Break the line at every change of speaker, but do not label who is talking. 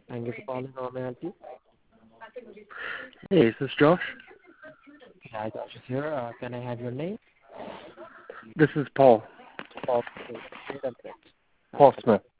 Thank you for calling. How may I help you?
Hey, is this Josh?
Hi, Josh is here. Can I have your name?
This is Paul.
Paul. Okay, wait a minute.
Paul Smith.